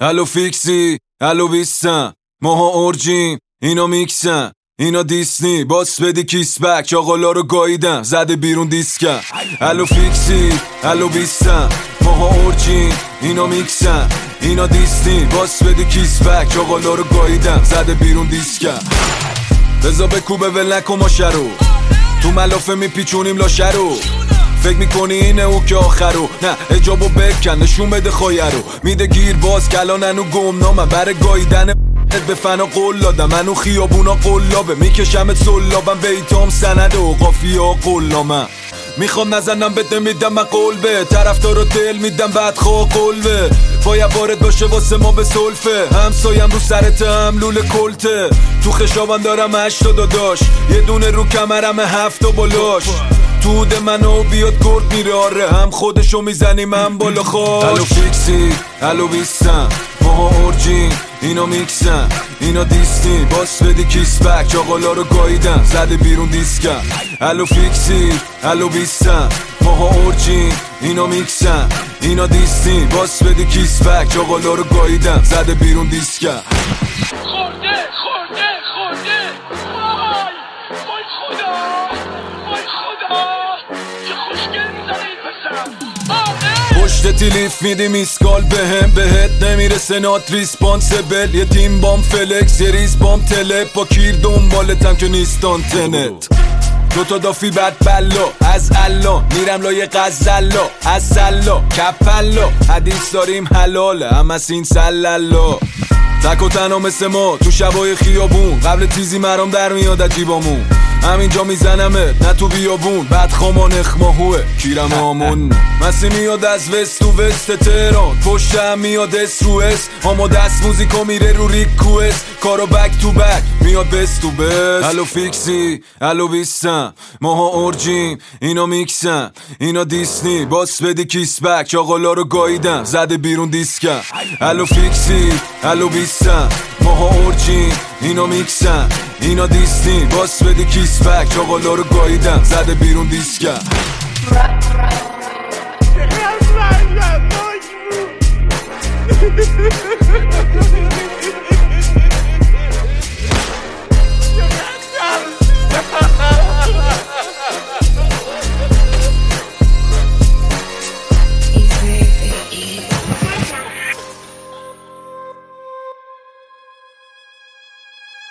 الو فیکسی الو بیستن ماها اورجیم اینا میکسن اینا دیسنی باس بدی کیس بک چاقالا رو گاییدم زده بیرون دیسکن الو فیکسی الو بیستن ماها اورجیم اینا میکسن اینا دیسنی باس بدی کیس بک چاقالا رو گاییدم زده بیرون دیسکن بزا بکوبه ول نکن ما شرو تو ملافه میپیچونیم لاشه رو فکر میکنی اینه او که آخرو نه اجابو بکن نشون بده خواهی رو میده گیر باز کلاننو گمنامم بره گاییدن به فنا قول دادم منو خیابونا قلابه میکشمت سلابم بیتام سند و قافیه ها قلامم میخوام نزنم بده میدم من قول به طرفدارو دل میدم بعد خواه قلبه باید وارد باشه واسه ما به سلفه همسایم رو سرت هم لول کلته تو خشابان دارم 80 داداش یه دونه رو کمرم 7 بالاش توده منو بیاد گرد میره آره هم خودشو میزنیم هم بالا خواش الو فیکسی الو بیستن ماها اورجیم اینا میکسن اینا دیسنی باس بدی کیس بک چاقالا رو گاییدم زده بیرون دیسکن الو فیکسی الو بیستن ماها اورجیم اینا میکسن اینا دیسنی باس بدی کیس بک چاقالا رو گاییدم زده بیرون دیسکن خورده وای خدا چه خوشگل میزنه این پسر پشت تیلیف میدی میسکال بهت نمیرسه نات ریسپانسبل یه تیم بام فلکس یه ریز بام تلپ با کیر دنبالتم که نیستان تنت دوتا دافی بد بلا از الله میرم لای غزلا از سلا کپلا حدیث داریم حلاله هم از این سلالا تک و تنها مثل ما تو شبای خیابون قبل تیزی مرام در میاد عجیبامون همینجا میزنمت نه تو بیابون بعد خامان اخماهوه کیرم آمون مسی میاد از وست تو وست تهران پشتم میاد اس رو اس اما دست موزیکا میره رو ریکوست کارو بک تو بک میاد بست تو بست الو فیکسی الو بیستن ماها اورجیم اینا میکسن اینا دیسنی باس بدی کیس بک چاقالا رو گاییدم زده بیرون دیسکن الو فیکسی الو بیستن ماها اورجیم اینا میکسن اینا دیسنی باس بدی کیس بک چاقالا رو گاییدم زده بیرون دیسکن خیلی